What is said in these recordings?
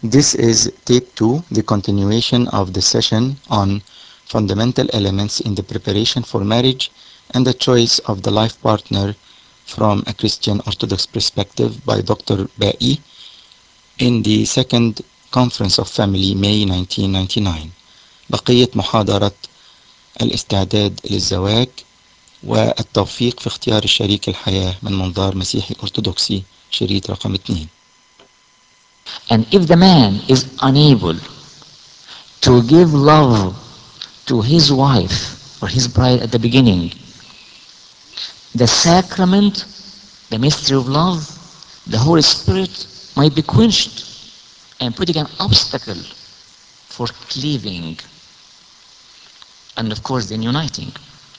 This is Take 2, the continuation of the session on fundamental elements in the preparation for marriage and the choice of the life partner from a Christian Orthodox perspective by Dr. Ba'i in the second Conference of Family May 1999. بقية محاضرة الاستعداد للزواج والتوفيق في اختيار الشريك الحياة من منظار مسيحي أرثوذكسي شريط رقم 2. And if the man is unable to give love to his wife or his bride at the beginning, the sacrament, the mystery of love, the Holy Spirit might be quenched and putting an obstacle for cleaving and of course then uniting.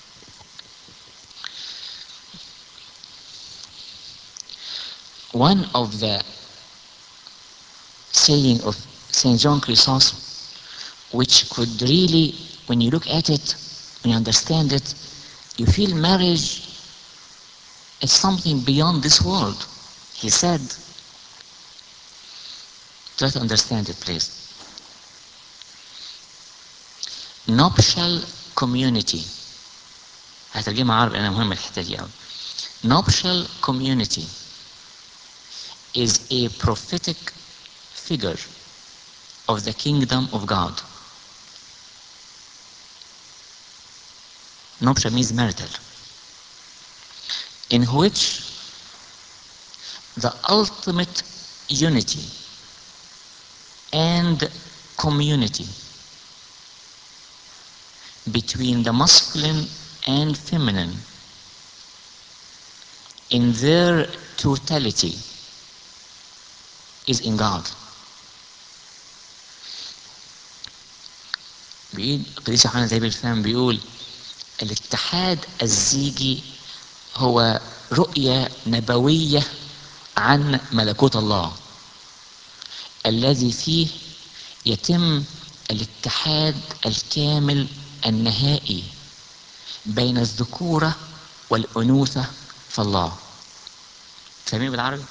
One of the saying of St. John Chrysostom, which could really, when you look at it, when you understand it, you feel marriage is something beyond this world. He said, try to understand it please. Nuptial community. هترجمها عربي أنا مهم الحتة دي أوي. Nuptial community is a prophetic figure of the kingdom of God. Nuptial means marital, in which the ultimate unity and community between the masculine and feminine in their totality is in God. بيقول قديس يوحنا زي بالفهم بيقول الاتحاد الزيجي هو رؤية نبوية عن ملكوت الله الذي فيه يتم الاتحاد الكامل النهائي بين الذكورة والأنوثة في الله. فاهمين بالعربي؟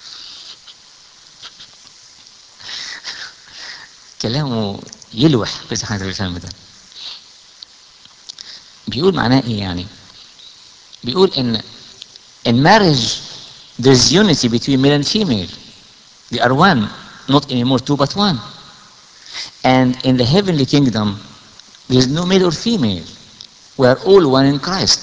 كلامه يلوح قديس يوحنا زي بالفهم ده. بيقول معناه ايه يعني؟ بيقول ان in marriage there's unity between male and female. They are one, not anymore two but one. And in the heavenly kingdom there's no male or female. We are all one in Christ.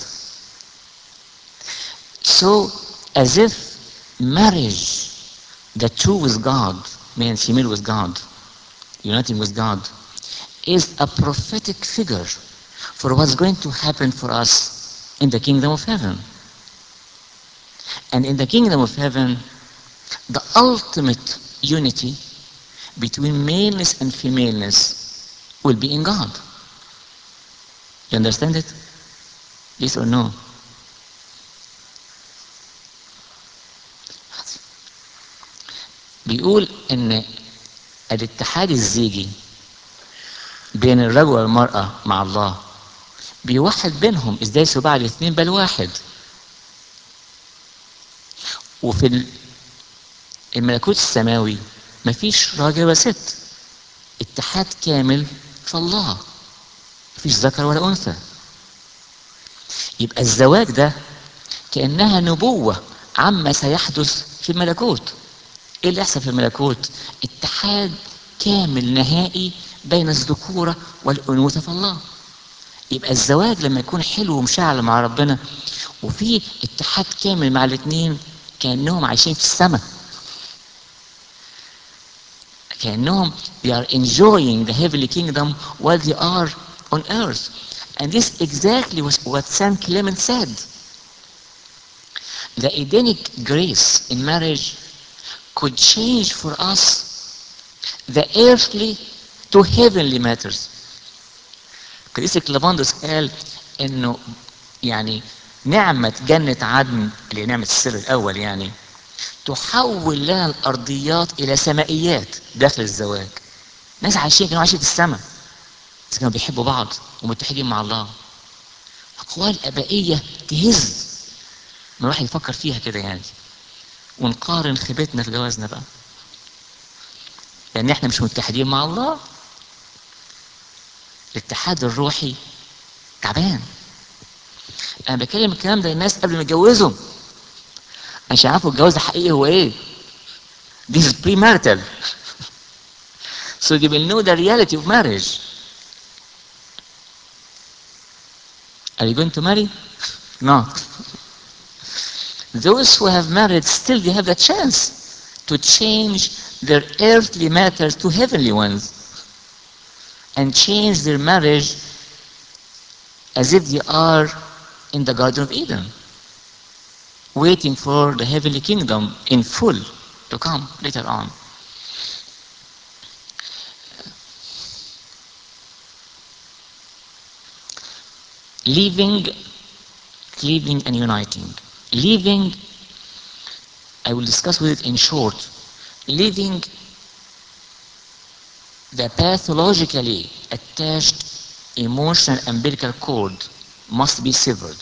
So as if marriage, the two with God, male and female with God, uniting with God, is a prophetic figure for what's going to happen for us in the kingdom of heaven. And in the kingdom of heaven, the ultimate unity between maleness and femaleness will be in God. You understand it? Yes or no? بيقول ان الاتحاد الزيجي بين الرجل والمرأة مع الله بيوحد بينهم، ازاي سباع الاثنين بل واحد. وفي الملكوت السماوي مفيش راجل وست، اتحاد كامل في الله، مفيش ذكر ولا انثى. يبقى الزواج ده كأنها نبوة عما سيحدث في الملكوت. ايه اللي يحصل في الملكوت؟ اتحاد كامل نهائي بين الذكورة والأنوثة في الله. يبقى الزواج لما يكون حلو ومشاعر مع ربنا وفي اتحاد كامل مع الاثنين كأنهم عايشين في السماء، كأنهم they are enjoying the heavenly kingdom while they are on earth. And this exactly was what Saint Clement said. The Edenic grace in marriage could change for us the earthly to heavenly matters. قديس كليماندوس قال انه يعني نعمة جنة عدن اللي هي نعمة السر الأول يعني تحول لنا الأرضيات إلى سمائيات داخل الزواج. ناس عايشين كانوا عايشين في السماء بس كانوا بيحبوا بعض ومتحدين مع الله. أقوال أبائية تهز ما الواحد يفكر فيها كده يعني، ونقارن خيبتنا في جوازنا بقى. لان احنا مش متحدين مع الله. الاتحاد الروحي تعبان. انا بكلم الكلام ده للناس قبل ما يتجوزوا عشان يعرفوا الجواز الحقيقي هو ايه. This is premarital. So they will know the reality of marriage. Are you going to marry? No. Those who have married still they have the chance to change their earthly matters to heavenly ones and change their marriage as if they are in the Garden of Eden, waiting for the heavenly kingdom in full to come later on. Leaving, cleaving, and uniting. Leaving, I will discuss with it in short. Leaving, the pathologically attached emotional umbilical cord must be severed.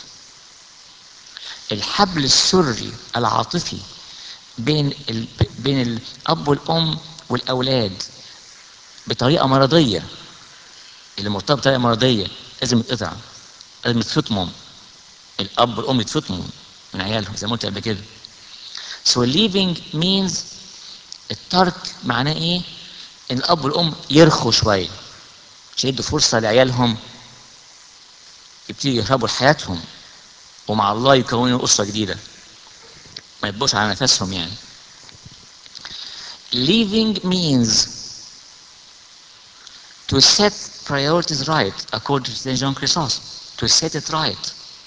الحبل السري العاطفي بين الأب والأم والأولاد بطريقة مرضية، اللي مرتبط بطريقة مرضية لازم يتقطع، لازم يتفطموا. الأب والأم يتفطموا من عيالهم زي ما قلت قبل كده. So leaving means الترك معناه إيه؟ إن الأب والأم يرخوا شوية عشان يدوا فرصة لعيالهم يبتدوا يهربوا لحياتهم ومع الله يكونوا أسرة جديدة، ما يبقوش على نفسهم يعني. Leaving means to set priorities right according to St. John Chrysostom, to set it right.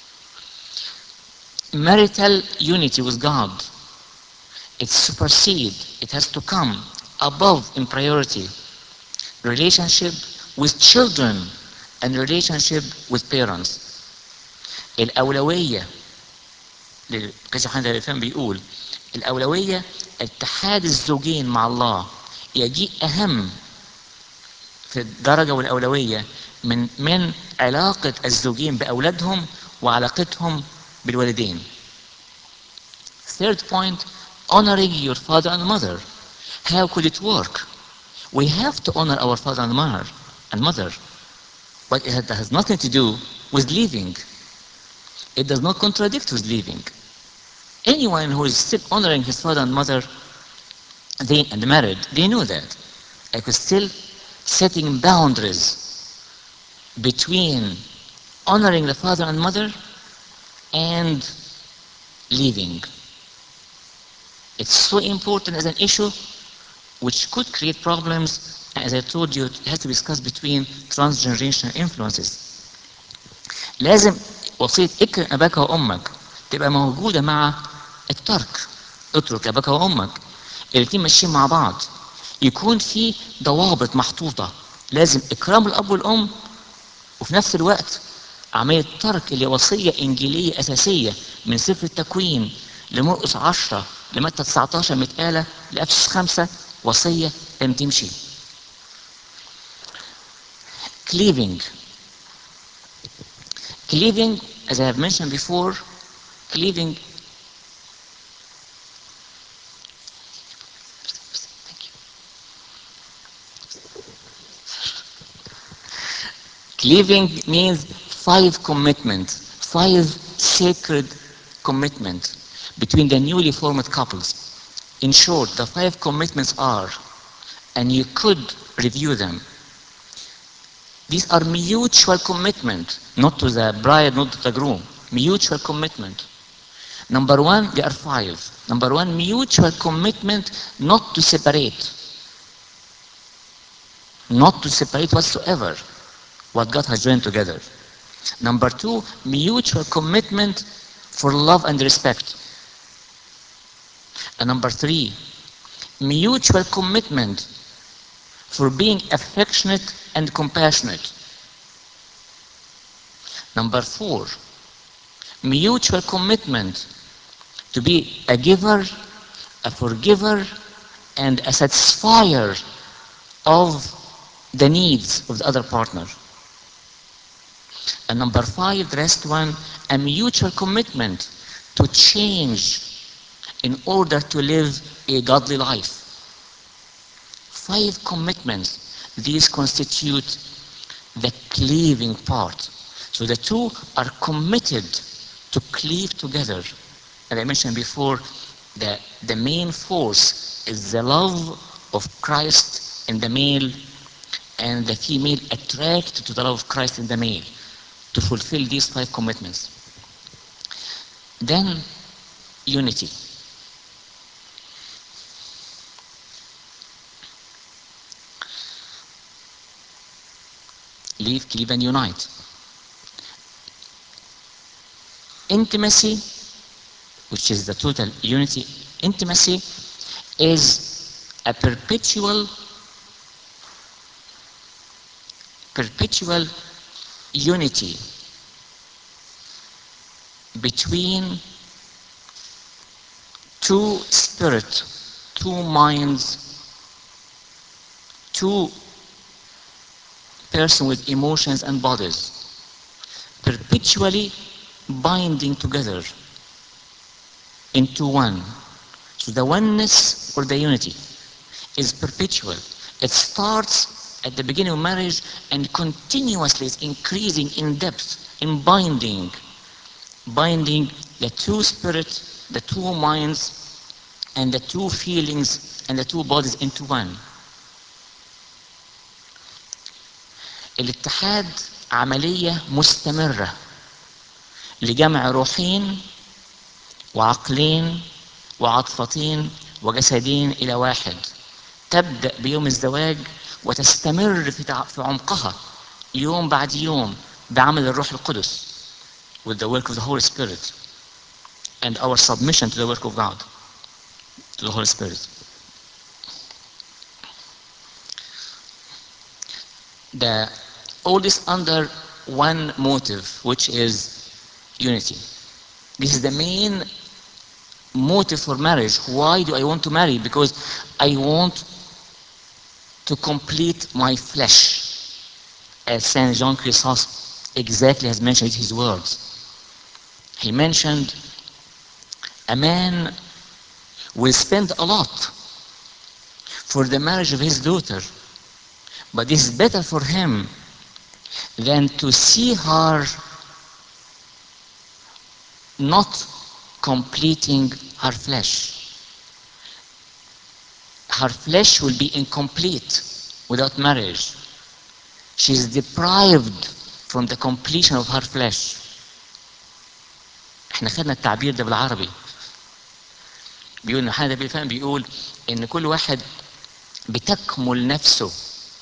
Marital unity with God, it supersedes, it has to come above in priority relationship with children and relationship with parents. الأولوية كذا حد الفهم بيقول الأولوية اتحاد الزوجين مع الله يجي أهم في الدرجة والأولوية من علاقة الزوجين بأولادهم وعلاقتهم بالوالدين. Third point, honoring your father and mother. How could it work? We have to honor our father and mother, but it has nothing to do with leaving. It does not contradict with leaving. Anyone who is still honoring his father and mother and married, they know that. Like still setting boundaries between honoring the father and mother and leaving. It's so important as an issue which could create problems. As I told you, it has to be discussed between transgenerational influences. لازم وصية اكرم أباك وأمك تبقى موجودة مع الترك. اترك أباك وأمك، الاتنين ماشيين مع بعض. يكون في ضوابط محطوطة، لازم إكرام الأب والأم وفي نفس الوقت عملية ترك اللي وصية إنجيلية أساسية من سفر التكوين لمرقس 10 لمتى 19 متقالة لأفسس 5 وصية لم تمشي. Cleaving. Cleaving, as I have mentioned before, cleaving Cleaving means 5 commitments, 5 sacred commitments between the newly formed couples. In short, the 5 commitments are, and you could review them. These are mutual commitment, not to the bride, not to the groom. Mutual commitment. Number 1, there are 5. Number 1, mutual commitment not to separate. Not to separate whatsoever what God has joined together. Number 2, mutual commitment for love and respect. And number 3, mutual commitment for being affectionate and compassionate. Number 4, mutual commitment to be a giver, a forgiver, and a satisfier of the needs of the other partner. And number 5, the last one, a mutual commitment to change in order to live a godly life. 5 commitments. These constitute the cleaving part. So the two are committed to cleave together. And I mentioned before, the main force is the love of Christ in the male, and the female attracted to the love of Christ in the male to fulfill these 5 commitments. Then, unity. Leave, cleave, and unite. Intimacy, which is the total unity, intimacy is a perpetual unity between two spirits, two minds, two persons with emotions and bodies, perpetually binding together into one. So the oneness or the unity is perpetual. It starts at the beginning of marriage and continuously is increasing in depth, in binding the two spirits, the two minds, and the two feelings and the two bodies into one. الاتحاد عملية مستمرة لجمع روحين وعقلين وعاطفتين وجسدين إلى واحد، تبدأ بيوم الزواج وتستمر في عمقها يوم بعد يوم بعمل الروح القدس, with the work of the Holy Spirit and our submission to the work of God, to the Holy Spirit. All this under one motive, which is unity. This is the main motive for marriage. Why do I want to marry? Because I want to complete my flesh, as Saint Jean Chrysostom exactly has mentioned in his words. He mentioned a man will spend a lot for the marriage of his daughter, but this is better for him than to see her not completing her flesh. Her flesh will be incomplete without marriage. She is deprived from the completion of her flesh. احنا خدنا التعبير ده بالعربي. بيقول ان حد بيفهم بيقول ان كل واحد بتكمل نفسه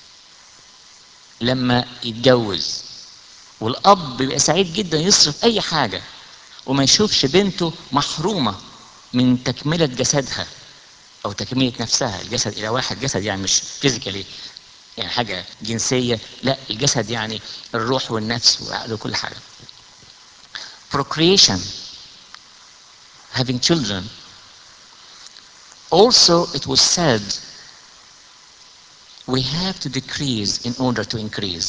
لما يتجوز، والاب بيبقى سعيد جدا يصرف اي حاجه وما يشوفش بنته محرومه من تكمله جسدها او تكمله نفسها. الجسد الى واحد، جسد يعني مش فيزيكالي يعني حاجه جنسيه، لا الجسد يعني الروح والنفس والعقل وكل حاجه. Procreation, having children. Also it was said we have to decrease in order to increase.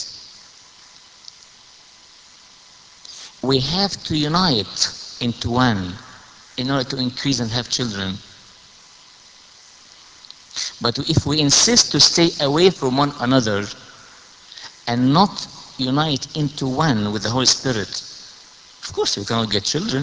We have to unite into one in order to increase and have children. But if we insist to stay away from one another and not unite into one with the Holy Spirit, of course we cannot get children.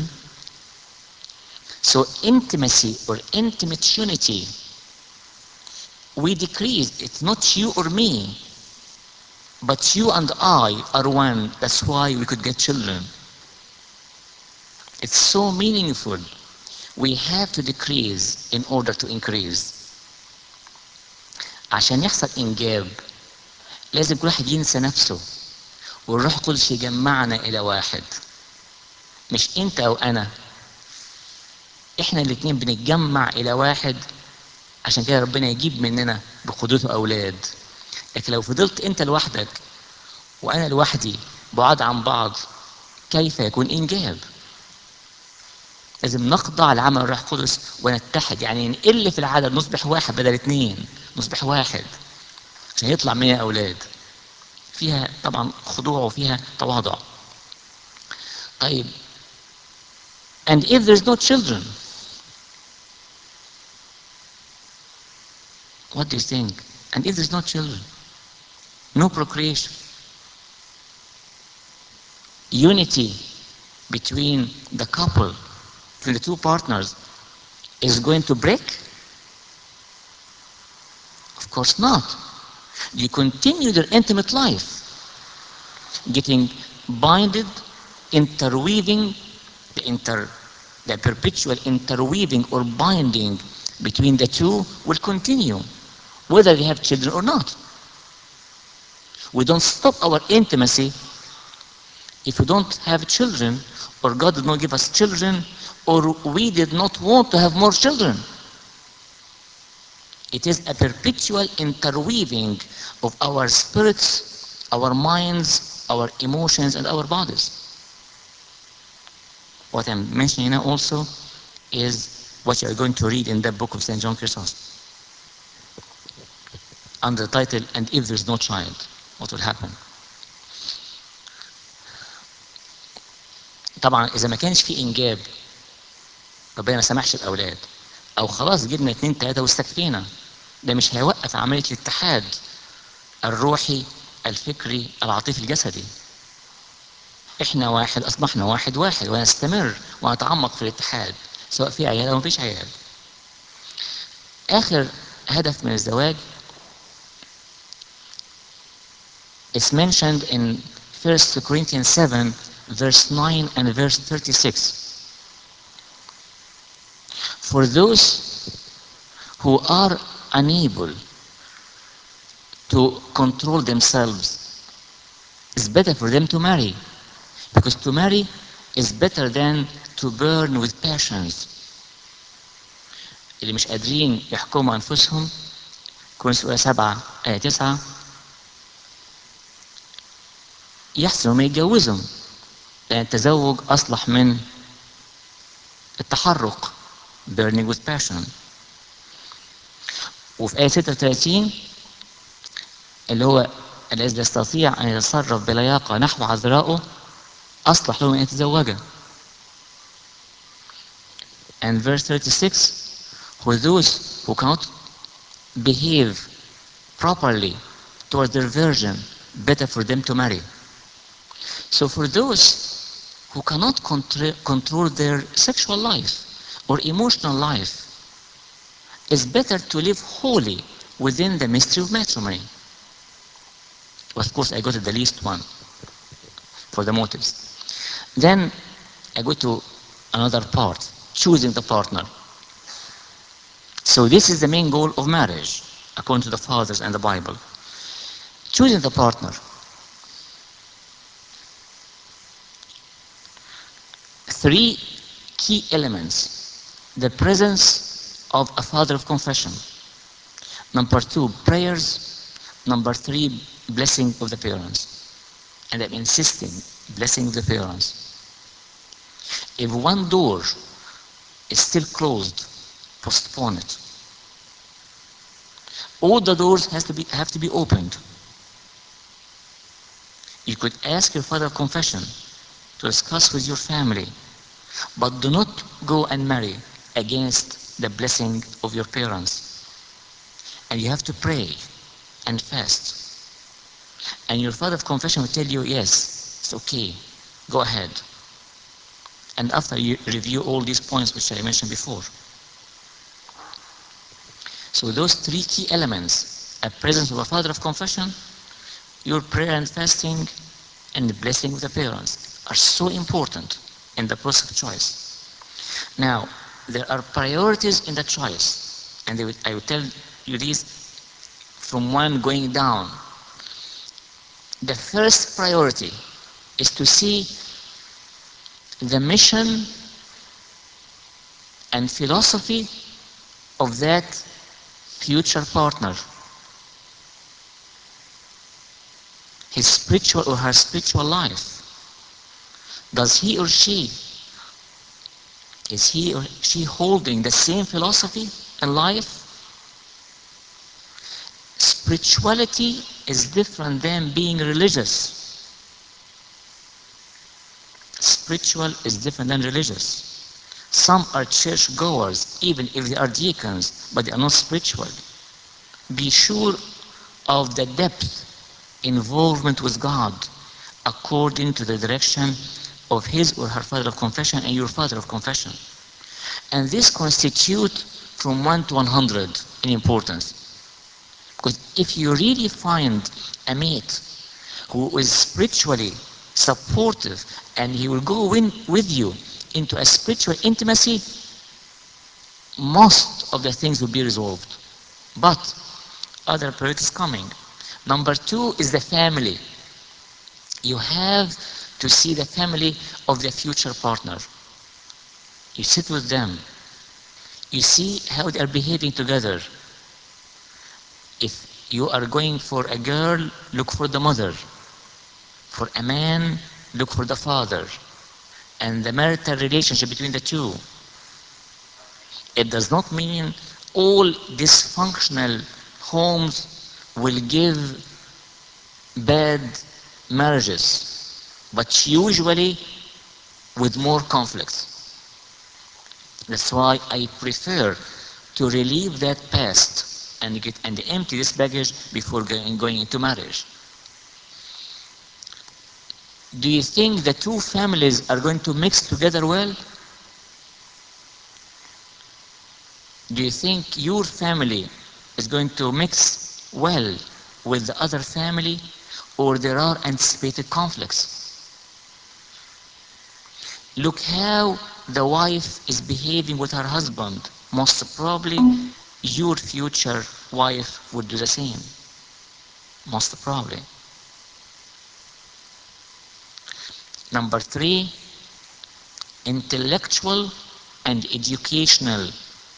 So intimacy or intimate unity, we decrease. It's not you or me, but you and I are one. That's why we could get children. It's so meaningful. We have to decrease in order to increase. عشان يحصل إنجاب لازم كل واحد ينسى نفسه والروح القدس يجمعنا إلى واحد. مش أنت أو أنا، إحنا الاتنين بنتجمع إلى واحد. عشان كده ربنا يجيب مننا بقدرته أولاد. لكن لو فضلت أنت لوحدك وأنا لوحدي بعاد عن بعض، كيف يكون إنجاب؟ لازم نخضع لعمل الروح القدس ونتحد، يعني نقل في العدد، نصبح واحد بدل اتنين، نصبح واحد عشان يطلع مننا أولاد. فيها طبعا خضوع وفيها تواضع. طيب and if there's no children, what do you think? And if there's no children, no procreation, unity between the couple, between the two partners, is going to break? Of course not. You continue their intimate life, getting binded, interweaving, the perpetual interweaving or binding between the two will continue, whether they have children or not. We don't stop our intimacy if we don't have children, or God did not give us children, or we did not want to have more children. It is a perpetual interweaving of our spirits, our minds, our emotions, and our bodies. What I'm mentioning now also is what you are going to read in the book of St. John Chrysostom, under the title, "And if there's no child, what will happen?" طبعا إذا ما كانش في إنجاب، ربنا ما سمحش الأولاد، أو خلاص جبنا 2 3 واستكفينا، ده مش هيوقف عملية الاتحاد الروحي الفكري العاطفي الجسدي. احنا واحد، اصبحنا واحد واحد، ونستمر ونتعمق في الاتحاد سواء في عيال او مفيش عيال. اخر هدف من الزواج is mentioned in 1 Corinthians 7 verse 9 and verse 36. For those who are unable to control themselves, it's better for them to marry, because to marry is better than to burn with passions. اللي مش قادرين يحكموا أنفسهم، كورنثوس الأولى 7 آية 9، يحسنوا ما يتجوزهم، لأن التزوج أصلح من التحرق، burning with passion. وفي آية 36 اللي هو الذي يستطيع أن يتصرف بلياقة نحو عذرائه أصلح له أن يتزوجها. And verse 36, for those who cannot behave properly towards their virgin, better for them to marry. So for those who cannot control their sexual life or emotional life, it's better to live wholly within the mystery of matrimony. Of course, I go to the least one for the motives. Then I go to another part, choosing the partner. So this is the main goal of marriage, according to the fathers and the Bible. Choosing the partner. 3 key elements. The presence of a father of confession. Number 2, prayers. Number 3, blessing of the parents. And I'm insisting, blessing of the parents. If one door is still closed, postpone it. All the doors have to be opened. You could ask your father of confession to discuss with your family, but do not go and marry against the blessing of your parents. And you have to pray and fast. And your father of confession will tell you, yes, it's okay, go ahead. And after you review all these points which I mentioned before. So those 3 key elements, a presence of a father of confession, your prayer and fasting, and the blessing of the parents, are so important in the process of choice. Now, there are priorities in the choice, and I will tell you these from 1 going down. The first priority is to see the mission and philosophy of that future partner. His spiritual or her spiritual life. Is he or she holding the same philosophy and life? Spirituality is different than being religious. Spiritual is different than religious. Some are church goers, even if they are deacons, but they are not spiritual. Be sure of the depth involvement with God according to the direction of his or her father of confession and your father of confession. And this constitute from 1 to 100 in importance. Because if you really find a mate who is spiritually supportive and he will go in with you into a spiritual intimacy, most of the things will be resolved. But other priorities coming. Number 2 is the family. You have to see the family of the future partner. You sit with them. You see how they are behaving together. If you are going for a girl, look for the mother. For a man, look for the father. And the marital relationship between the two. It does not mean all dysfunctional homes will give bad marriages, but usually with more conflicts. That's why I prefer to relieve that past and empty this baggage before going into marriage. Do you think the two families are going to mix together well? Do you think your family is going to mix well with the other family, or there are anticipated conflicts? Look how the wife is behaving with her husband. Most probably, your future wife would do the same. Most probably. Number 3, intellectual and educational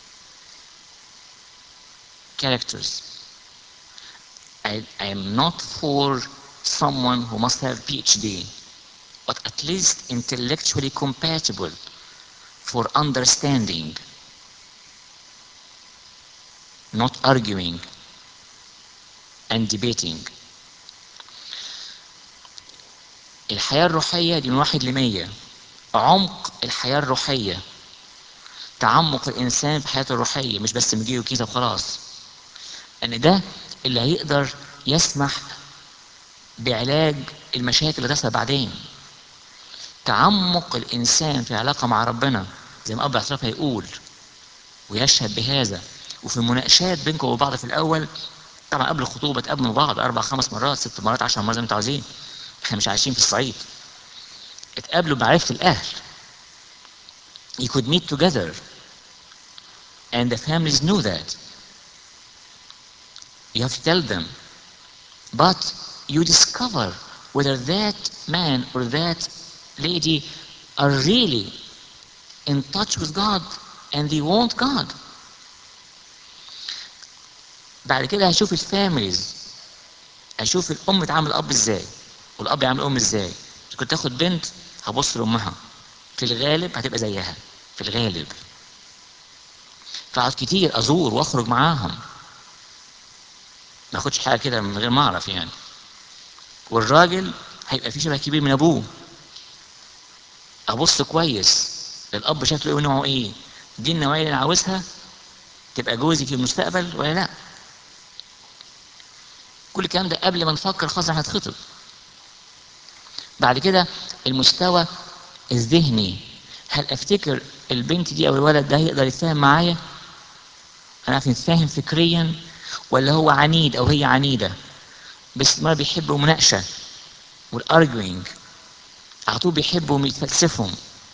characters. I am not for someone who must have PhD, but at least intellectually compatible for understanding, not arguing and debating. الحياة الروحية دي من 1 ل 100. عمق الحياة الروحية، تعمق الإنسان في حياته الروحية، مش بس مجيله كيسة وخلاص. ان ده اللي هيقدر يسمح بعلاج المشاكل اللي تحصل بعدين. تعمق الانسان في علاقه مع ربنا زي ما اب اعتراف هيقول ويشهد بهذا، وفي المناقشات بينكم وبعض في الاول، طبعا قبل الخطوبه تقابلوا بعض 4 5 مرات 6 مرات 10 مرات زي ما انتوا عايزين، احنا مش عايشين في الصعيد. اتقابلوا بمعرفه الاهل. You could meet together and the families knew that. You have to tell them. But you discover whether that man or that lady are really in touch with God and they want God. بعد كده هشوف الفاميليز، هشوف الام تعامل الاب ازاي والاب يعامل الام ازاي. كنت تاخد بنت هبص لامها، في الغالب هتبقى زيها في الغالب. فقعد كتير ازور واخرج معاهم، ما اخدش حاجه كده من غير ما اعرف يعني. والراجل هيبقى فيه شبه كبير من ابوه، ابص كويس للاب شكله ايه ونوعه ايه، دي النوعيه اللي انا عاوزها تبقى جوزي في المستقبل ولا لا. كل الكلام ده قبل ما نفكر خلاص هنتخطب. بعد كده المستوى الذهني، هل افتكر البنت دي او الولد ده هيقدر يتفاهم معايا؟ انا عارف يتفاهم فكريا، ولا هو عنيد او هي عنيده باستمرار بيحبوا المناقشه والارجوينج، على طول بيحبوا يتفلسفهم.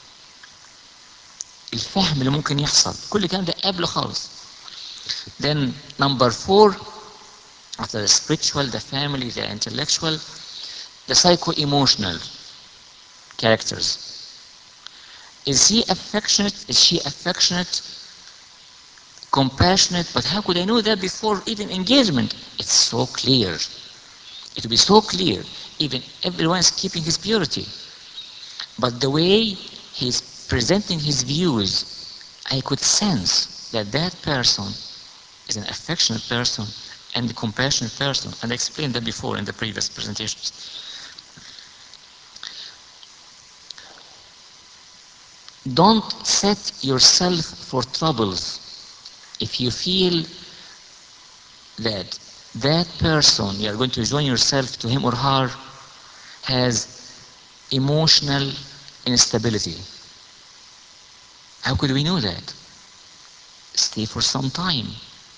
الفهم اللي ممكن يحصل، كل الكلام ده قبل خالص. Then number 4, after the spiritual, the family, the intellectual, the psycho-emotional characters. Is he affectionate? Is she affectionate? Compassionate? But how could I know that before even engagement? It's so clear. It will be so clear. Even everyone is keeping his purity. But the way he's presenting his views, I could sense that that person is an affectionate person and a compassionate person. And I explained that before in the previous presentations. Don't set yourself for troubles if you feel that that person you are going to join yourself to him or her has emotional instability. How could we know that? Stay for some time.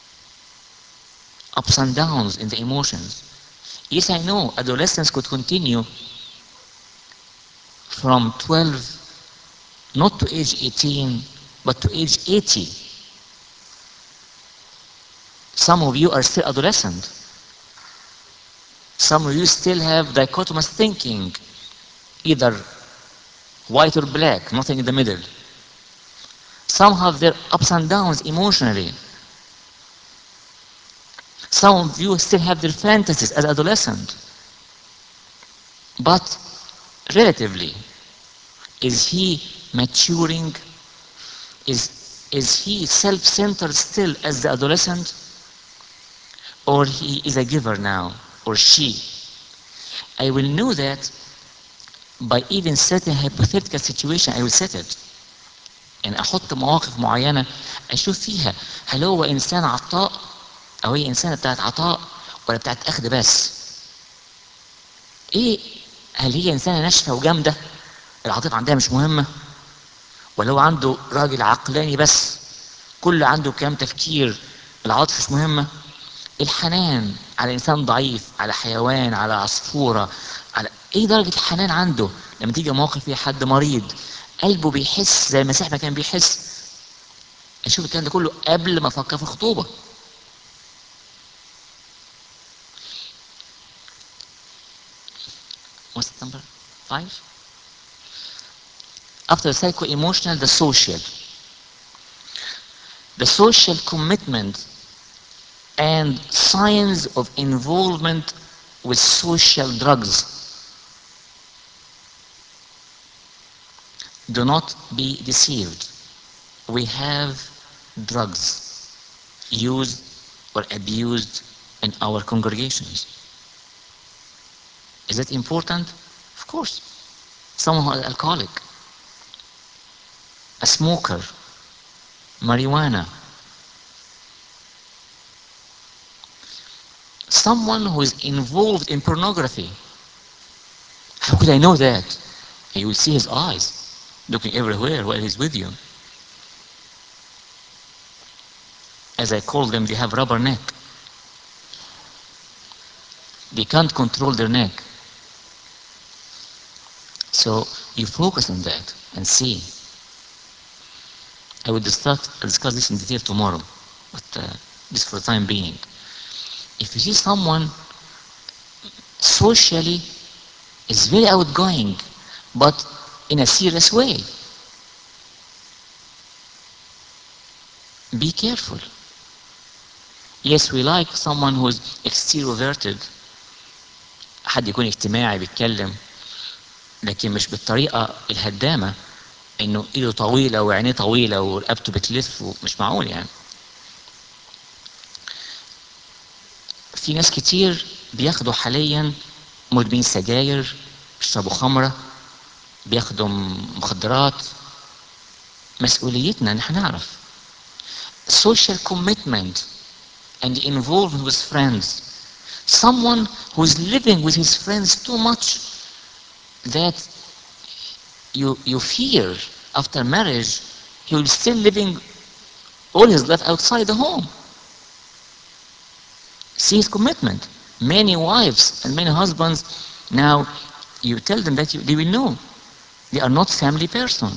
Ups and downs in the emotions. Yes, I know adolescence could continue from 12, not to age 18, but to age 80. Some of you are still adolescent. Some of you still have dichotomous thinking, either white or black, nothing in the middle. Some have their ups and downs emotionally. Some of you still have their fantasies as adolescent. But relatively, is he maturing? Is he self-centered still as the adolescent? Or he is a giver now, or she? I will know that by even setting a hypothetical situation. I will set it. يعني احط مواقف معينه اشوف فيها هل هو انسان عطاء او هي انسانه بتاعت عطاء ولا بتاعت اخذ بس. ايه، هل هي انسانه ناشفه وجامده العاطفه عندها مش مهمه، ولا هو عنده راجل عقلاني بس كل عنده كلام تفكير العاطفه مش مهمه. الحنان على انسان ضعيف، على حيوان، على عصفوره، على ايه درجه الحنان عنده لما تيجي مواقف فيها حد مريض قلبه بيحس زي المسيح ما كان بيحس. اشوف الكلام ده كله قبل ما افكر في الخطوبه. What's number 5? After the psycho-emotional, the social. The social commitment and signs of involvement with social drugs. Do not be deceived. We have drugs used or abused in our congregations. Is it important? Of course. Someone who is alcoholic, a smoker, marijuana, someone who is involved in pornography. How could I know that? You will see his eyes looking everywhere while he's with you. As I call them, they have rubber neck. They can't control their neck. So you focus on that and see. I will discuss this in detail tomorrow, but just for the time being. If you see someone socially is very outgoing, but in a serious way, be careful. Yes, we like someone who is extroverted. حد يكون اجتماعي بيتكلم لكن مش بالطريقة الهدامة انه ايده طويلة وعينيه طويلة ورقبته بتلف مش معقول يعني. في ناس كتير بياخدوا حاليا مدمنين سجاير، بيشربوا خمرة، بياخدوا مخدرات. مسؤوليتنا ان احنا نعرف. Social commitment and involvement with friends. Someone who is living with his friends too much that you fear after marriage he will still living all his life outside the home. See his commitment. Many wives and many husbands now you tell them that they will know they are not family person.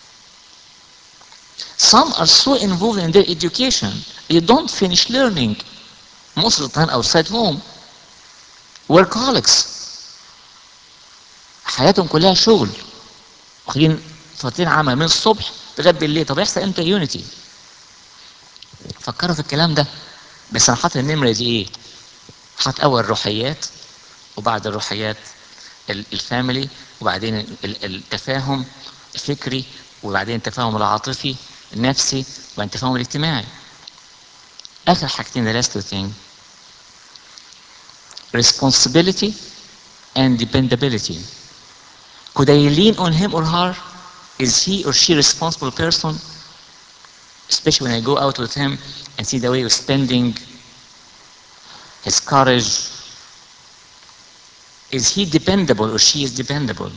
Some are so involved in their education they don't finish learning most of the time outside home. Workaholics. حياتهم كلها شغل. واخدين فترين عمل من الصبح لغايه بالليل. طب يحصل امتى يونيتي؟ فكروا في الكلام ده. بس انا حاطط النمره دي ايه؟ حاطط اول الروحيات وبعد الروحيات الفاميلي وبعدين التفاهم الفكري وبعدين التفاهم العاطفي النفسي وبعدين التفاهم الاجتماعي. اخر حاجتين the last two things responsibility and dependability. Could I lean on him or her? Is he or she responsible person? Especially when I go out with him and see the way he's spending his courage, is he dependable or she is dependable,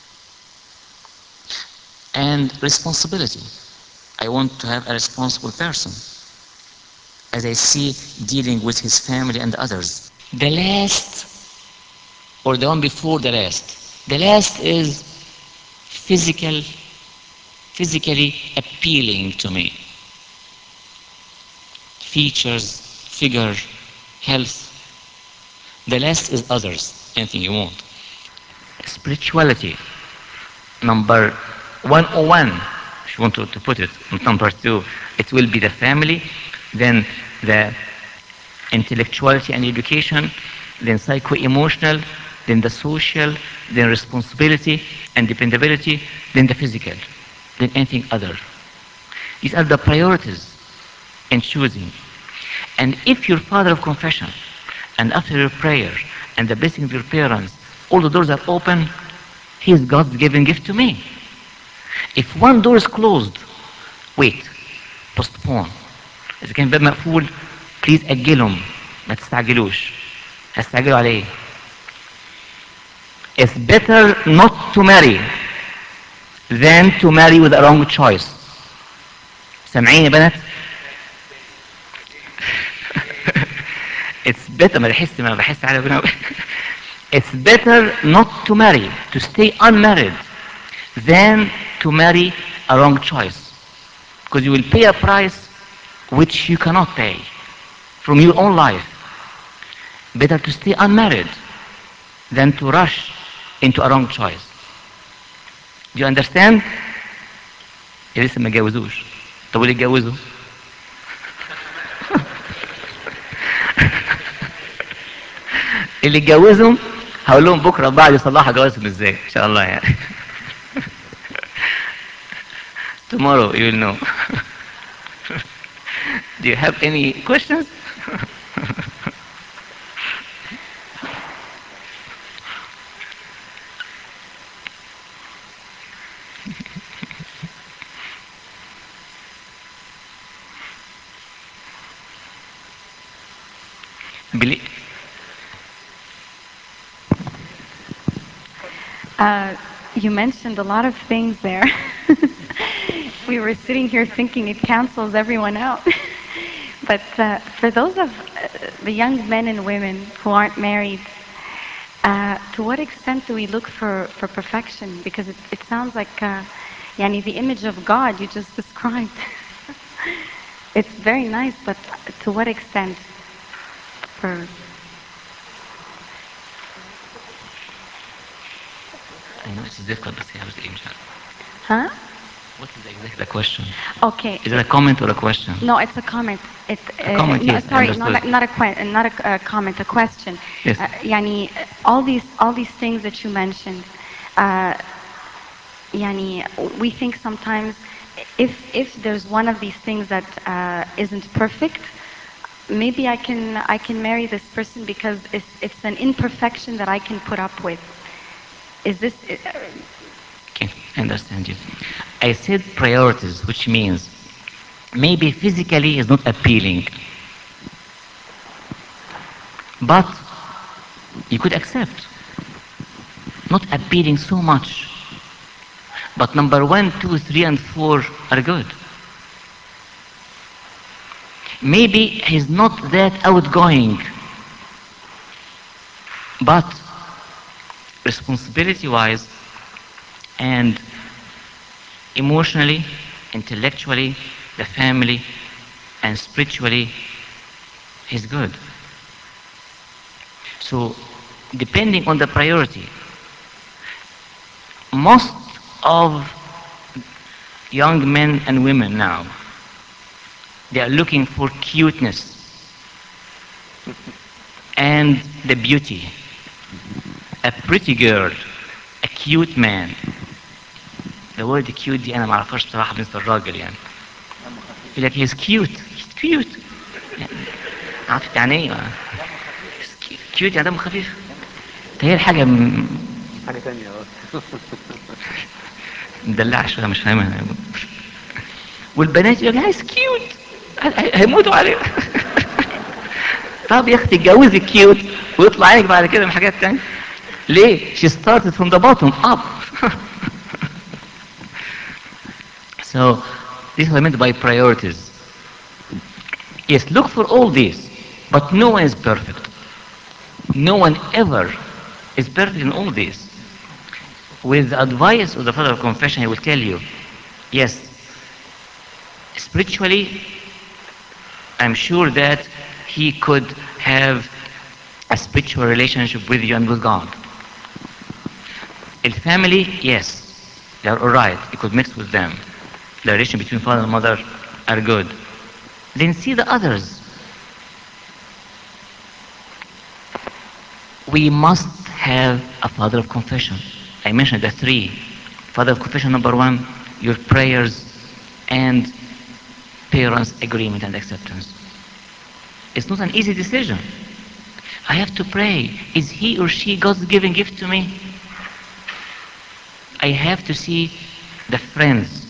and responsibility. I want to have a responsible person as I see dealing with his family and others. The last, or the one before the last, the last is physically appealing to me. Features, figure, health. The last is others, anything you want. Spirituality, number 101, if you want to put it. Number 2, it will be the family, then the intellectuality and education, then psycho-emotional, then the social, then responsibility and dependability, then the physical, then anything other. These are the priorities in choosing. And if your father of confession, and after your prayer, and the blessing of your parents, all the doors are open, he is God's given gift to me. If one door is closed, wait, postpone. إذا كان باب مقفول please أجلهم، ما تستعجلوش. هستعجلوا على إيه؟ It's better not to marry than to marry with a wrong choice. سامعين يا بنات؟ It's better ما بحس على ربنا. It's better not to marry, to stay unmarried, than to marry a wrong choice. Because you will pay a price which you cannot pay from your own life. Better to stay unmarried than to rush into a wrong choice. Do you understand? لسه ما اتجوزوش. طب واللي اتجوزوا؟ اللي اتجوزهم هقول لهم بكره بعد يصلحوا جوازهم ازاي ان شاء الله يعني. Tomorrow you will know. Do you have any questions? Believe. You mentioned a lot of things there. We were sitting here thinking it cancels everyone out. But for those of the young men and women who aren't married, to what extent do we look for perfection? Because it sounds like yani the image of God you just described. It's very nice, but to what extent? For I know it's difficult, but I was aiming at. huh? What is exactly the question? Okay. Is it a comment or a question? No, it's a comment. It's A comment, no, yes, I sorry, understood. not a comment, a question. Yes. Yani, all these things that you mentioned, yani, we think sometimes if there's one of these things that isn't perfect, maybe I can marry this person because it's an imperfection that I can put up with. Is this? Okay, I understand you. I said priorities, which means maybe physically is not appealing, but you could accept. Not appealing so much, but number 1, 2, 3, and 4 are good. Maybe he's not that outgoing, but responsibility-wise and emotionally, intellectually, the family, and spiritually, he's good. So, depending on the priority, most of young men and women now, they are looking for cuteness and the beauty. A pretty girl, a cute man. The word cute دي أنا ما أعرفهاش بصراحة بالنسبة للراجل يعني. يقول لك he's cute, he's cute. عارف يعني إيه؟ كيوت يعني دمه خفيف. هي الحاجة حاجة تانية مدلعة شوية مش فاهمها. والبنات يقول لك he's cute. هيموتوا عليه. طب يا اختي اتجوزي كيوت ويطلع عينك بعد كده من حاجات تانية. ليه؟ She started from the bottom up. So this is what I meant by priorities. Yes, look for all these, but no one is perfect. No one ever is perfect in all these. With the advice of the Father of Confession, he will tell you, yes, spiritually, I'm sure that he could have a spiritual relationship with you and with God. In family, yes, they're alright. You could mix with them. The relation between father and mother are good. Then see the others. We must have a father of confession. I mentioned the three. Father of confession number one, your prayers and parents' agreement and acceptance. It's not an easy decision. I have to pray. Is he or she God's given gift to me? I have to see the friends.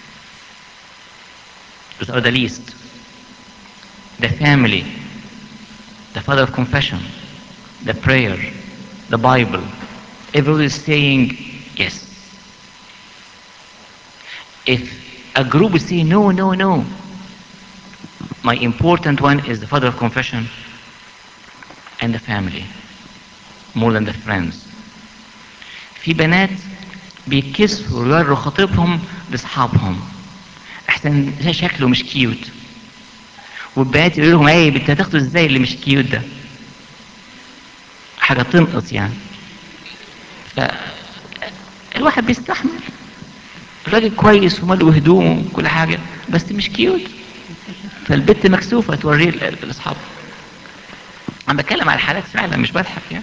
Those are the least. The family. The father of confession. The prayer. The Bible. Everyone is saying yes. If a group is saying no, no, no, my important one is the father of confession and the family more than the friends. في بنات بيتكسفوا يوروا خطيبهم لاصحابهم احسن شكله مش كيوت، والبنات يقولوا لهم ايه انت هتاخده ازاي اللي مش كيوت ده، حاجه تنقص يعني. فالواحد بيستحمل، الراجل كويس وماله هدومه وكل حاجه بس مش كيوت، فالبت مكسوفه توريه لاصحابها. انا بتكلم على الحالات فعلا مش بضحك يعني.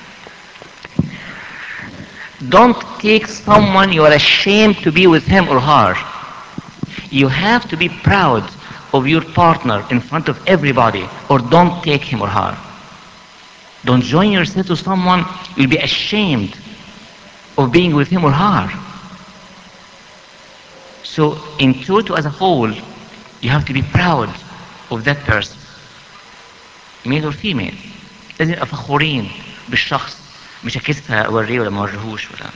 Don't take someone you are ashamed to be with him or her. You have to be proud of your partner in front of everybody, or don't take him or her. Don't join yourself to someone you'll be ashamed of being with him or her. So in total as a whole, you have to be proud of that person, male or female. لازم يبقى فخورين بالشخص، مش هكسف اوريه ولا ما اوريهوش ولا.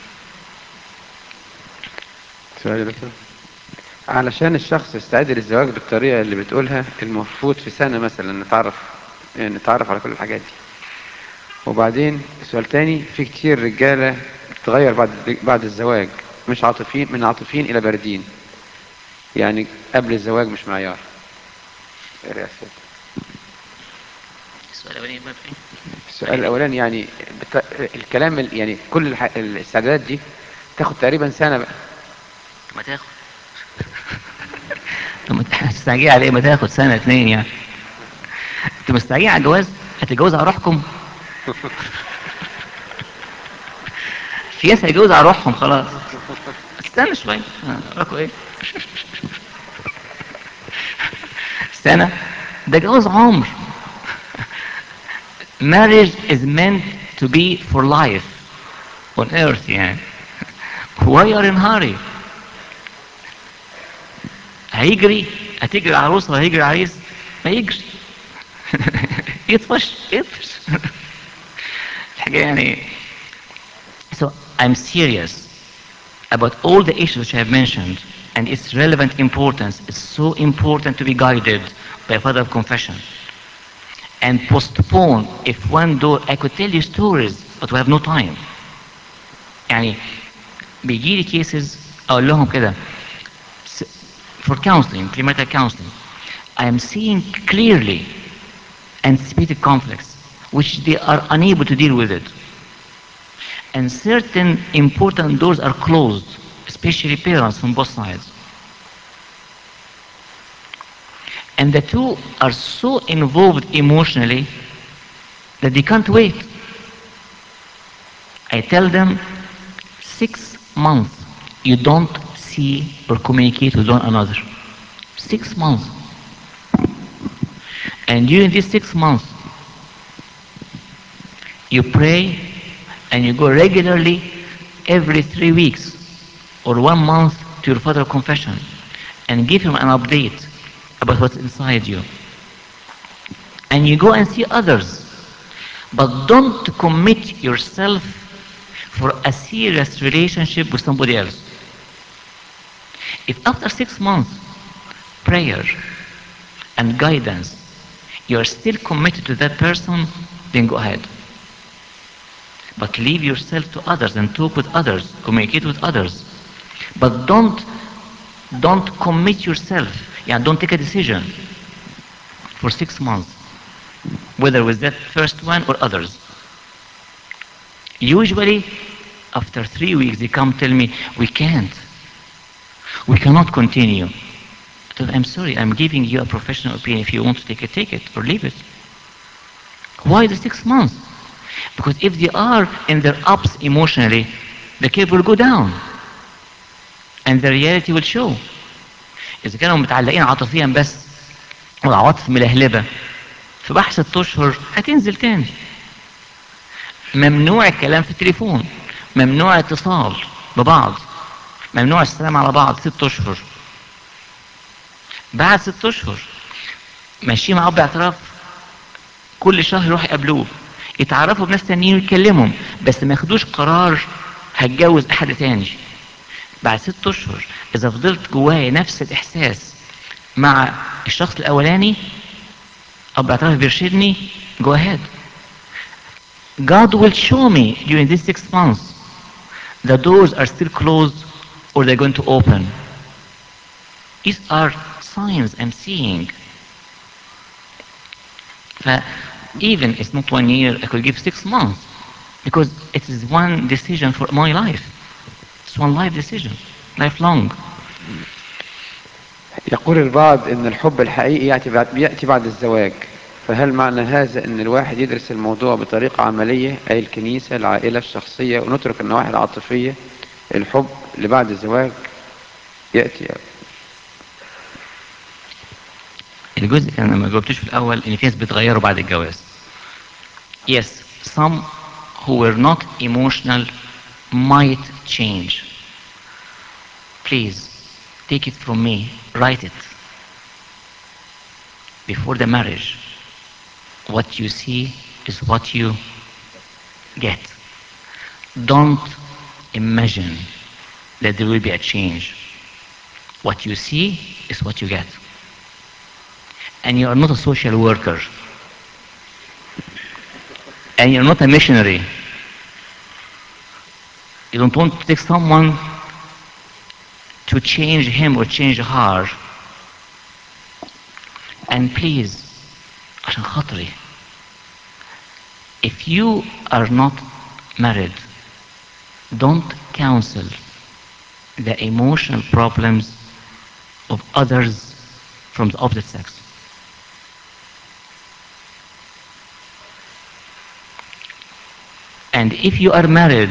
سؤال يا دكتور. علشان الشخص يستعد للزواج بالطريقة اللي بتقولها، المفروض في سنة مثلا نتعرف على كل الحاجات دي. وبعدين سؤال تاني، في كتير رجالة بتتغير بعد الزواج، مش عاطفيين، من عاطفيين إلى باردين، يعني قبل الزواج مش معيار. السؤال الأولاني يعني الكلام يعني كل الاستعدادات دي تاخد تقريبا سنة بقى. ما تاخد طب ما تستعجل على ايه؟ ما تاخد سنة اتنين يعني. انتوا مستعجلين على الجواز؟ هتتجوز على روحكم؟ في ناس هيتجوز على روحهم خلاص. استنى شوية، راكوا ايه؟ سنة ده جواز عمر. Marriage is meant to be for life on earth يعني. Why are in hurry؟ هتجري العروسة ولا هيجري العريس؟ ما يجري. يطفش الحاجة يعني. So I'm serious about all the issues which I have mentioned, and its relevant importance. It's so important to be guided by a father of confession and postpone. If one door, I could tell you stories but we have no time. يعني بيجي لي cases اقول لهم كده for counseling, premarital counseling. I am seeing clearly anticipated conflicts which they are unable to deal with it. And certain important doors are closed, especially parents from both sides. And the two are so involved emotionally that they can't wait. I tell them 6 months you don't see or communicate with one another. 6 months. And during these 6 months you pray and you go regularly every 3 weeks or 1 month to your father of confession and give him an update about what's inside you. And you go and see others But don't commit yourself for a serious relationship with somebody else. If after 6 months prayer and guidance you are still committed to that person, then go ahead. But leave yourself to others and talk with others, communicate with others. But don't commit yourself. Yeah, don't take a decision for 6 months, whether with that first one or others. Usually, after 3 weeks, they come tell me, we cannot continue. I tell them, I'm sorry, I'm giving you a professional opinion. If you want to take it or leave it. Why the 6 months? Because if they are in their ups emotionally, the curve will go down. And the reality will show. إذا كانوا متعلقين عاطفيا بس والعواطف ملهلبة في بعد 6 أشهر هتنزل تاني. ممنوع الكلام في التليفون، ممنوع اتصال ببعض، ممنوع السلام على بعض 6 أشهر. بعد 6 أشهر ماشيين معاه باعتراف، كل شهر يروح يقابلوه، يتعرفوا بناس تانيين ويتكلموا، بس ما ياخدوش قرار هتجوز أحد تاني. بعد 6 أشهر إذا فضلت جوايا نفس الإحساس مع الشخص الأولاني، أب اعتراف بيرشدني، go ahead. God will show me during these 6 months the doors are still closed or they're going to open. These are signs I'm seeing. Even it's not 1 year, I could give 6 months because it is one decision for my life. It's one life decision, lifelong. يقول البعض ان الحب الحقيقي يأتي بعد الزواج، فهل معنى هذا ان الواحد يدرس الموضوع بطريقة عملية، اي الكنيسة العائلة الشخصية، ونترك النواحي العاطفية؟ الحب اللي بعد الزواج يأتي. الجزء اللي انا ما جاوبتوش في الاول ان في ناس بيتغيروا بعد الجواز. Yes, some who were not emotional might change. Please take it from me, write it. Before the marriage, what you see is what you get. Don't imagine that there will be a change. What you see is what you get. And you are not a social worker. And you're not a missionary. You don't want to take someone to change him or change her. And please, عشان خاطري, if you are not married, don't counsel the emotional problems of others from the opposite sex. And if you are married,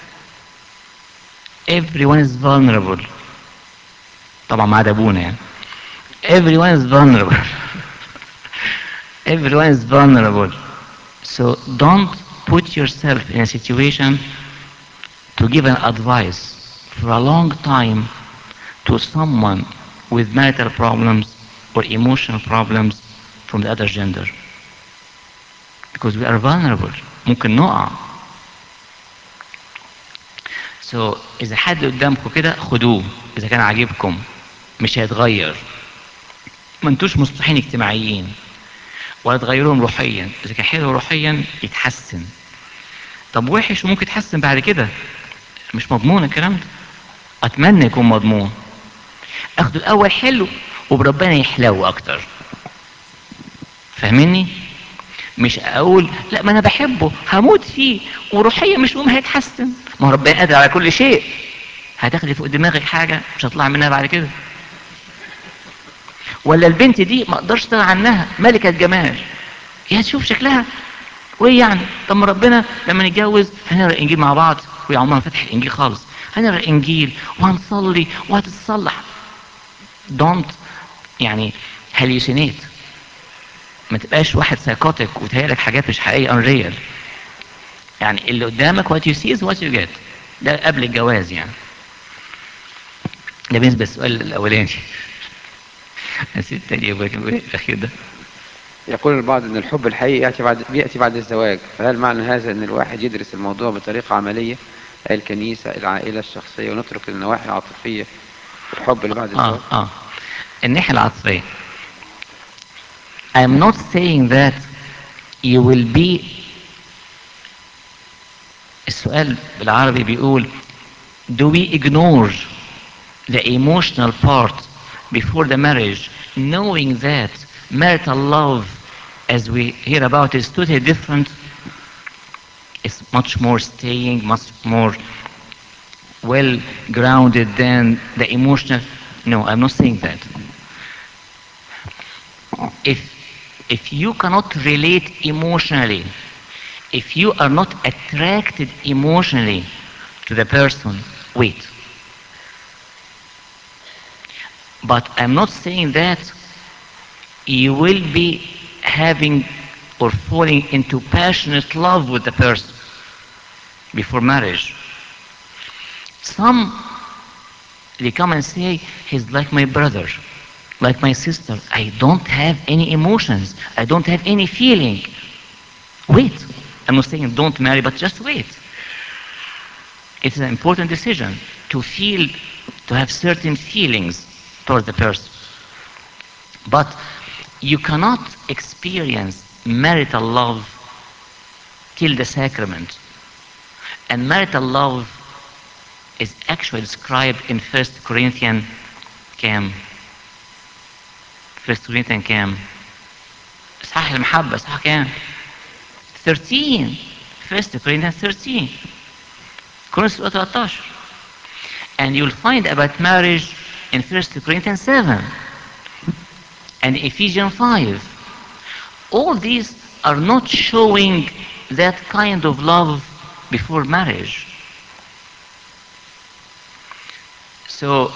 everyone is vulnerable. طبعا ما عدا ابونا يعني. Everyone is vulnerable. Everyone is vulnerable. So don't put yourself in a situation to give an advice for a long time to someone with marital problems or emotional problems from the other gender. Because we are vulnerable. ممكن نقع. So إذا حد قدامكم كده خدوه إذا كان عاجبكم، مش هيتغير. ما انتوش مصلحين اجتماعيين ولا تغيرهم روحيا. إذا كان حلو روحيا يتحسن. طب وحش وممكن يتحسن بعد كده، مش مضمون الكلام ده. أتمنى يكون مضمون. أخده الأول حلو وبربنا يحلو أكتر. فاهميني؟ مش أقول لا ما أنا بحبه هموت فيه وروحيا مش مهم هيتحسن. ما ربنا قادر على كل شيء. هتاخدي فوق دماغك حاجة مش هطلع منها بعد كده. ولا البنت دي ما اقدرش اشتغل عنها ملكة جمال، يا تشوف شكلها وايه يعني. طب ما ربنا لما نتجوز هنقرا الانجيل مع بعض، ويا عمرنا ما فتح الانجيل خالص. هنقرا الانجيل وهنصلي وهتتصلح. دونت يعني هاليوسينيت. ما تبقاش واحد سايكوتيك وتهيألك حاجات مش حقيقية unreal. يعني اللي قدامك what you see is what you get. ده قبل الجواز يعني. ده بالنسبة للسؤال الأولاني. نسيت تاني الأخير ده. يقول البعض ان الحب الحقيقي بيأتي بعد الزواج، فهل معنى هذا ان الواحد يدرس الموضوع بطريقة عملية، الكنيسة، العائلة الشخصية، ونترك النواحي العاطفية في الحب اللي بعد الزواج؟ الناحية العاطفية. I'm not saying that you will be. السؤال بالعربي بيقول do we ignore the emotional part before the marriage, knowing that marital love, as we hear about, is totally different? It's much more staying, much more well grounded than the emotional. No, I'm not saying that. If you cannot relate emotionally, if you are not attracted emotionally to the person, wait. But I'm not saying that you will be having or falling into passionate love with the person before marriage. Some, they come and say, he's like my brother, like my sister. I don't have any emotions. I don't have any feeling. Wait. I'm not saying don't marry, but just wait. It's an important decision to feel, to have certain feelings towards the person. But you cannot experience marital love till the sacrament. And marital love is actually described in 1 Corinthians كام؟ 1 Corinthians كام؟ إصحاح المحبة إصحاح كام؟ 13. 1 Corinthians 13. كورنثوس 13. And you'll find about marriage in 1 Corinthians 7 and Ephesians 5. All these are not showing that kind of love before marriage. So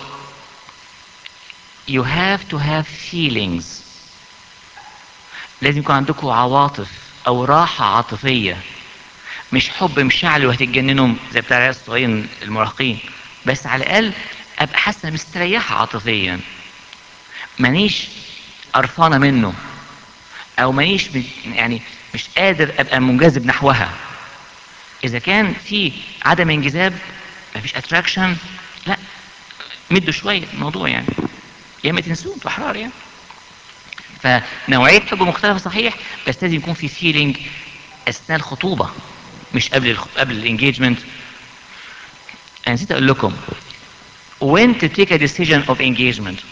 you have to have feelings. لازم يكون عندكم عواطف او راحة عاطفية، مش حب مشعل وهتتجننوا زي بتاع العيال الصغيرين المراهقين، بس على الاقل ابقى حاسة مستريحة عاطفيا، مانيش قرفانة منه او مانيش يعني مش قادر ابقى منجذب نحوها. اذا كان في عدم انجذاب، مفيش اتراكشن، لا مدوا شوية الموضوع يعني، يا اما تنسوه انتوا احرار يعني. فنوعية حب مختلفة صحيح، بس لازم يكون في فيلينج اثناء الخطوبة مش قبل الانجيجمنت. انا نسيت اقول لكم when to take a decision of engagement.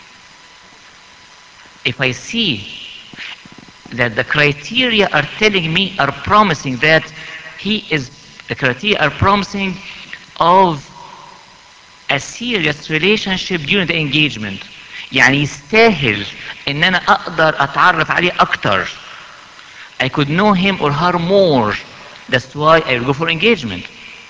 If I see that the criteria are telling me, are promising that the criteria are promising of a serious relationship during the engagement، يعني يستاهل ان انا اقدر اتعرف عليه اكتر. I could know him or her more. That's why I will go for engagement.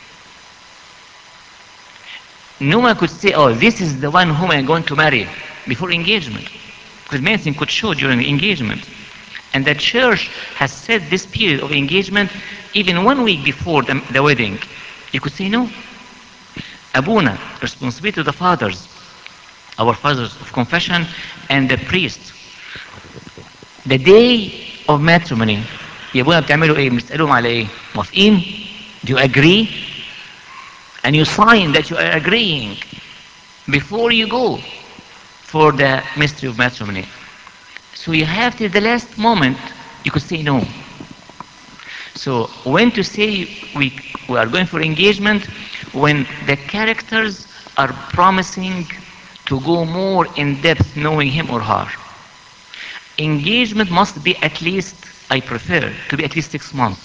No one could say, oh, this is the one whom I'm going to marry before engagement. Because many things could show during the engagement. And the church has set this period of engagement even 1 week before the wedding. You could say no. Abuna, responsibility to the fathers, our fathers of confession, and the priest. The day of matrimony. يا ابونا بتعملوا ايه؟ بنسألهم على ايه؟ موافقين؟ Do you agree? And you sign that you are agreeing before you go for the mystery of matrimony. So you have till the last moment, you could say no. So when to say we are going for engagement, when the characters are promising to go more in depth knowing him or her. Engagement must be at least, I prefer, to be at least 6 months.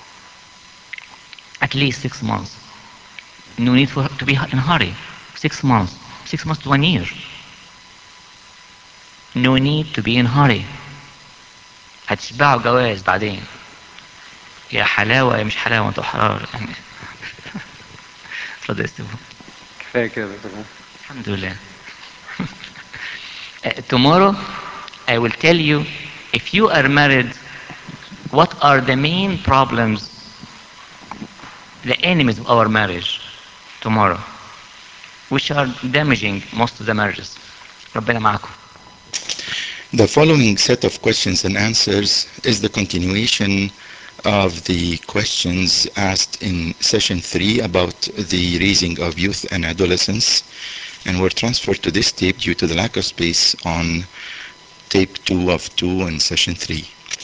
At least 6 months. No need to be in a hurry. 6 months. 6 months to 1 year. No need to be in a hurry. هتشبعوا جواز بعدين. يا حلاوة يا مش حلاوة انتوا حرار. اتفضل يا استاذ. كفاية كده بس. الحمد لله. Tomorrow I will tell you, if you are married, what are the main problems, the enemies of our marriage tomorrow, which are damaging most of the marriages. ربنا معكم. The following set of questions and answers is the continuation of the questions asked in session 3 about the raising of youth and adolescents, and were transferred to this tape due to the lack of space on tape 2 of 2 and session 3.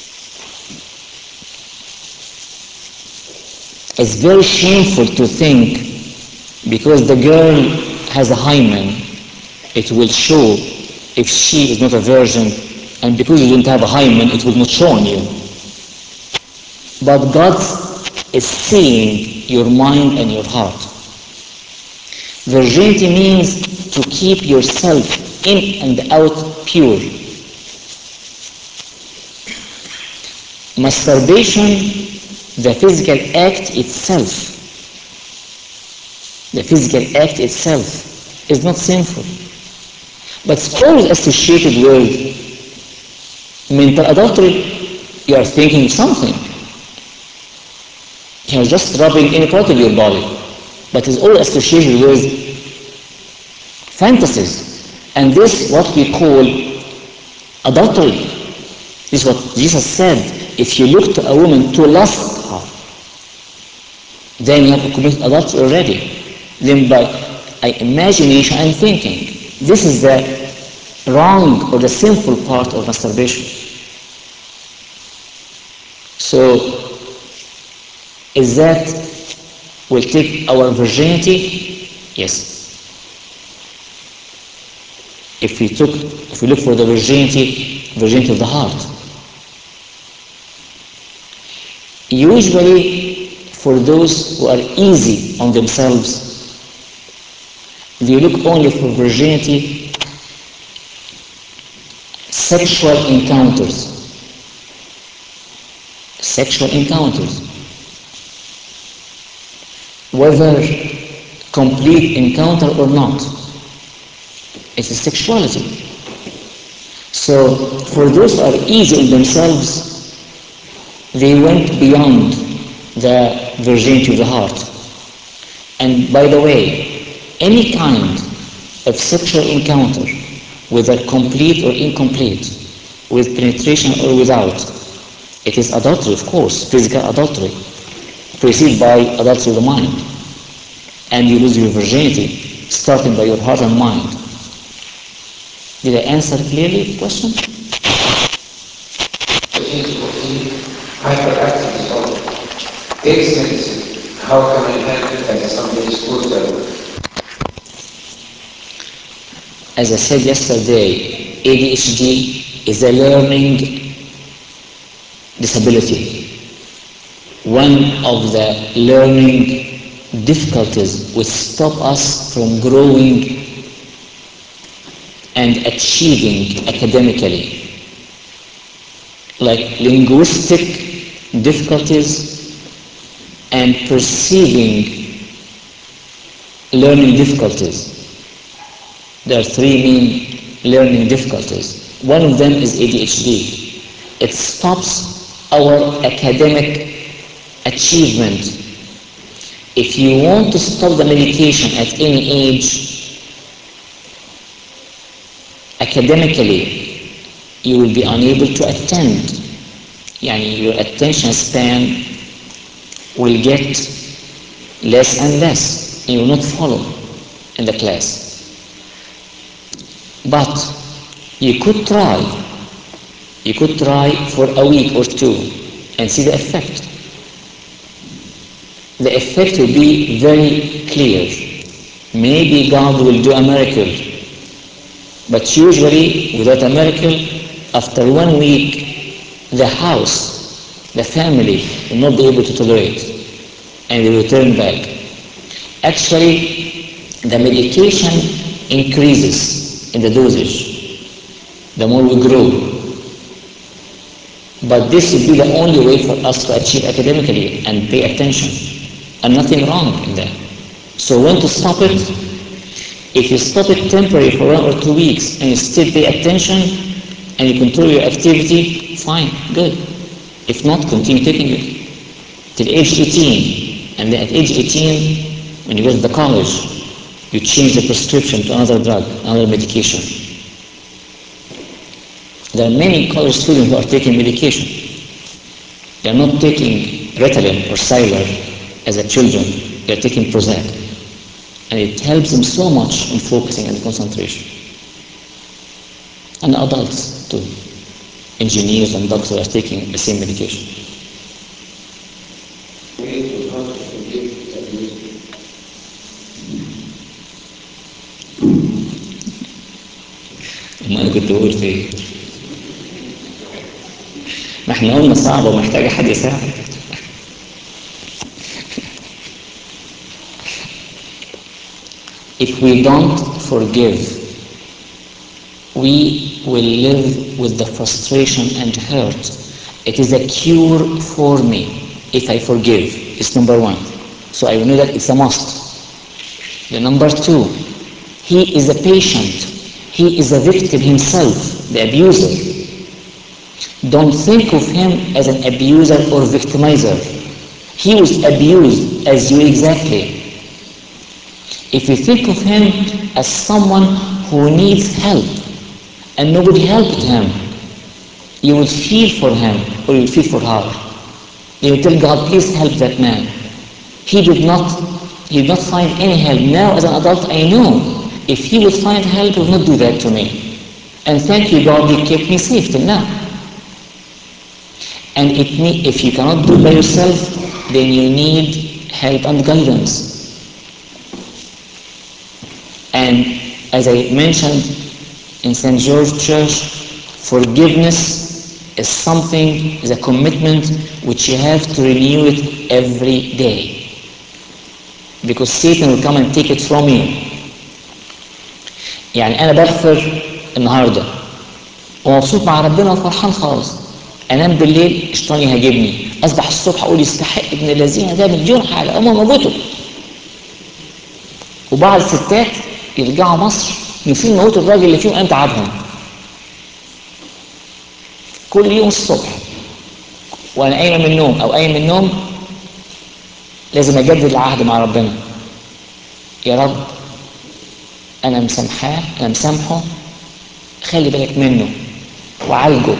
It's very shameful to think because the girl has a hymen, it will show if she is not a virgin, and because you don't have a hymen, it will not show on you. But God is seeing your mind and your heart. Virginity means to keep yourself in and out pure. Masturbation, the physical act itself is not sinful, but it's always associated with mental adultery. You are thinking something. You are just rubbing any part of your body, but it's all associated with fantasies. And this is what we call adultery. This is what Jesus said. If you look to a woman to lust her, then you have committed adultery already. Then by imagination and thinking. This is the wrong or the sinful part of masturbation. So, is that will take our virginity? Yes. If we look for the virginity of the heart. Usually, for those who are easy on themselves, they look only for virginity, sexual encounters. Whether complete encounter or not, it's a sexuality. So, for those who are easy on themselves, they went beyond the virginity of the heart. And by the way, any kind of sexual encounter, whether complete or incomplete, with penetration or without, it is adultery, of course, physical adultery, preceded by adultery of the mind. And you lose your virginity, starting by your heart and mind. Did I answer clearly the question? Hyperactive of innocence. How can I help it as somebody school level? As I said yesterday, ADHD is a learning disability. One of the learning difficulties which stop us from growing and achieving academically, like linguistic difficulties and perceiving learning difficulties. There are three main learning difficulties. One of them is ADHD. It stops our academic achievement. If you want to stop the medication at any age, academically, you will be unable to attend. Your attention span will get less and less, and you will not follow in the class. But you could try for a week or two and see the effect. The effect will be very clear. Maybe God will do a miracle, but usually without a miracle, after 1 week, the house, the family will not be able to tolerate, and they will turn back. Actually, the medication increases in the dosage the more we grow. But this will be the only way for us to achieve academically and pay attention, and nothing wrong in that. So when to stop it? If you stop it temporarily for 1 or 2 weeks and you still pay attention and you control your activity, fine, good. If not, continue taking it till age 18. And then at age 18, when you go to the college, you change the prescription to another drug, another medication. There are many college students who are taking medication. They are not taking Ritalin or Xylar as a children. They are taking Prozac. And it helps them so much in focusing and concentration. And adults too. Engineers and doctors are taking the same medication. ما أنا كنت بقول في إيه؟ ما احنا قلنا صعبة ومحتاجة حد يساعد. If we don't forgive, we will live with the frustration and hurt. It is a cure for me if I forgive. It's number one. So I know that it's a must. The number two, he is a patient. He is a victim himself, the abuser. Don't think of him as an abuser or victimizer. He was abused as you exactly. If you think of him as someone who needs help and nobody helped him, you will feel for him or you will feel for her. You will tell God, please help that man. He did not find any help. Now as an adult I know if he would find help, he would not do that to me. And thank you God, he kept me safe till now. And if you cannot do it by yourself, then you need help and guidance. And as I mentioned in St. George Church, forgiveness is something, is a commitment which you have to renew it every day. Because Satan will come and take it from you. يعني أنا بغفر النهاردة ومبسوط مع ربنا وفرحان خالص. أنام بالليل الشيطان يهاجمني. أصبح الصبح أقول يستحق ابن الذين ده مليون حاجة هم موجودوا. وبعض الستات يرجعوا مصر يفين موتوا الراجل اللي فيهم قام تعبهم. كل يوم الصبح وأنا قايمة من النوم أو قايم من النوم لازم أجدد العهد مع ربنا. يا رب أنا مسامحاه، أنا مسامحه، خلي بالك منه وعالجه.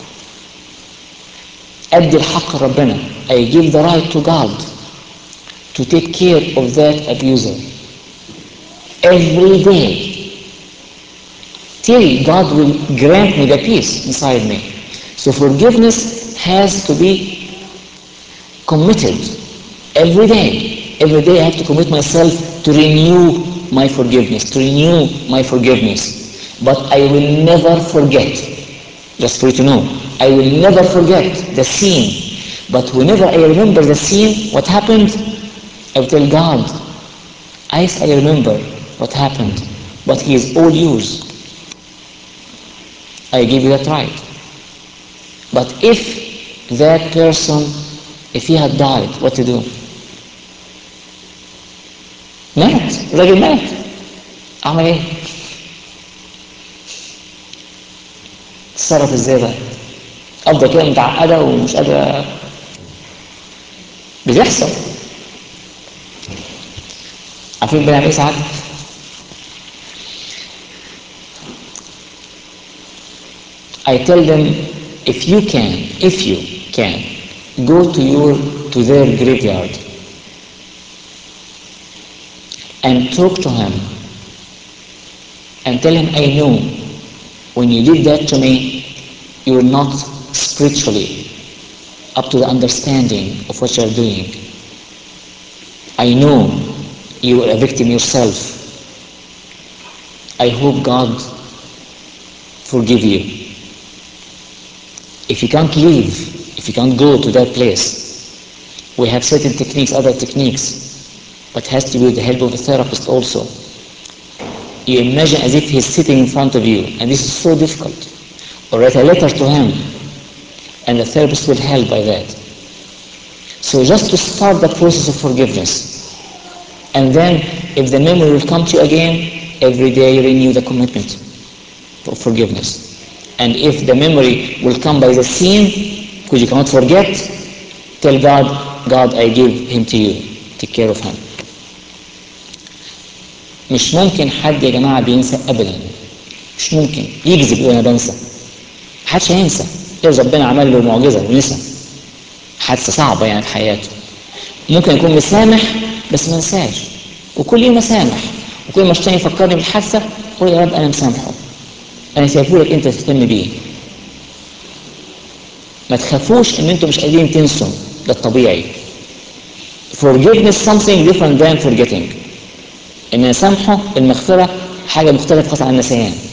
أدي الحق لربنا. I give the right to God to take care of that abuser every day till God will grant me the peace inside me. So forgiveness has to be committed every day. Every day I have to commit myself to renew my forgiveness, to renew my forgiveness. But I will never forget, just for you to know, I will never forget the scene. But whenever I remember the scene, what happened, I will tell God, yes, I remember what happened, but he is all yours. I give you that right. But if that person, if he had died, what to do? مات، الراجل مات. أعمل إيه؟ تتصرف إزاي بقى؟ أفضل كده متعقدة ومش قادرة. بتحصل. عارفين بنعمل إيه ساعات؟ I tell them, if you can, go to their graveyard and talk to him and tell him, I know when you did that to me, you're not spiritually up to the understanding of what you're doing. I know you are a victim yourself. I hope God forgive you. If you can't leave, if you can't go to that place, we have certain techniques, other techniques, but has to be with the help of a therapist also. You imagine as if he's sitting in front of you, and this is so difficult. Or write a letter to him, and the therapist will help by that. So just to start the process of forgiveness, and then if the memory will come to you again, every day renew the commitment of forgiveness. And if the memory will come by the scene, because you cannot forget, tell God, I give him to you. Take care of him. مش ممكن حد يا جماعة بينسى أبدا. مش ممكن يكذب وأنا بنسى. محدش هينسى. إذا ربنا عمل له معجزة ونسى حادثة صعبة يعني في حياته، ممكن يكون مسامح بس ما نساش، وكل يوم مسامح، وكل ما الشيطان يفكرني بالحادثة قول يا رب أنا مسامحه، أنا سايبهولك أنت تهتم بيه. ما تخافوش إن أنتم مش قادرين تنسوا، ده الطبيعي. Forgiveness something different than forgetting. إن نسامحه المغفرة حاجة مختلفة خاصة عن النسيان.